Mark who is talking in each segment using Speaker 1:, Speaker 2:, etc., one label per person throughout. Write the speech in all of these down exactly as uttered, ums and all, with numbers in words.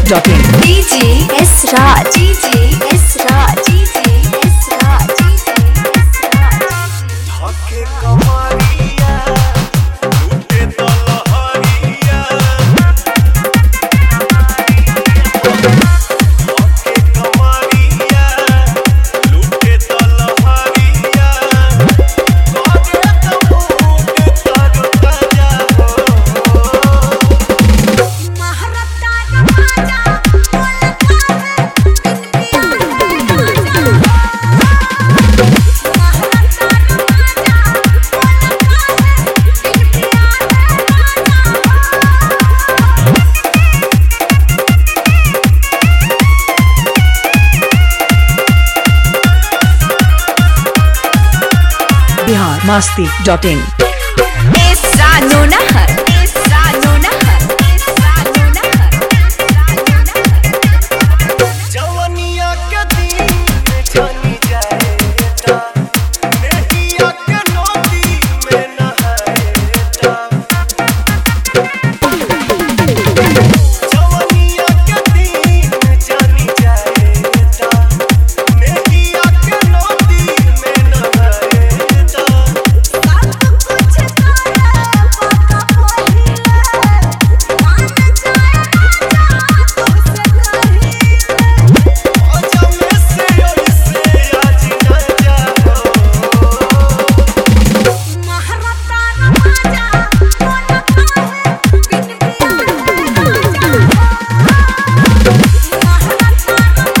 Speaker 1: Dot in.
Speaker 2: DJ S Raj DJ S Raj DJ S Raj DJ S Raj
Speaker 3: धके कमरिया लूटे दलहरिया धके कमरिया लूटे दलहरिया करे त मूड तर ताजा हो
Speaker 2: महारता राजा
Speaker 1: बिहार मस्ती डॉट इन।
Speaker 2: एस रानो नहर एस रानो नहर एस रानो नहर एस रानो नहर
Speaker 3: जवनिया के दिन जानी जाएता नेहिया के नदी में नहाएता जवनिया के दिन जानी जाएता नेहिया के नदी में नहाएता
Speaker 2: सब कुछ करे बाका पहिले मान जाए राजा तुझसे कहिले
Speaker 3: आजा में से ऐसे आज न जाओ
Speaker 2: महारता राजा कोन काहे बिन पिया राजा महारता राजा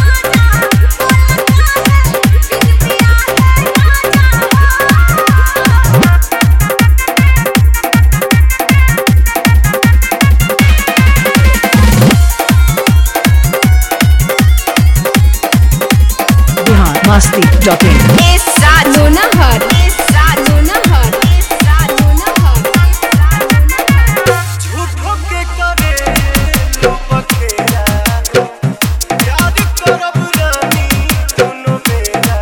Speaker 1: बिहार मस्ती डॉट इन।
Speaker 2: एस रानो नहर एस रानो नहर एस रानो नहर एस रानो नहर
Speaker 3: झूठो के करे लो बखेरा प्यार करब रानी दोनों मेरा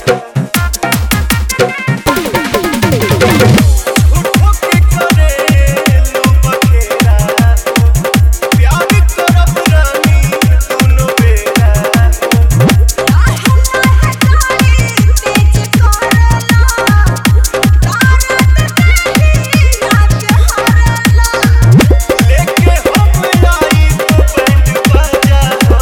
Speaker 3: झूठो के करे लो बखेरा प्यार करब रानी दोनों मेरा लेके हम आई तो बैंड बजा हो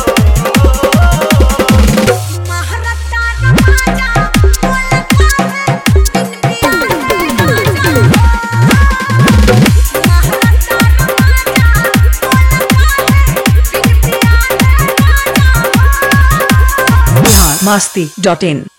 Speaker 1: बिहार मस्ती डॉट इन।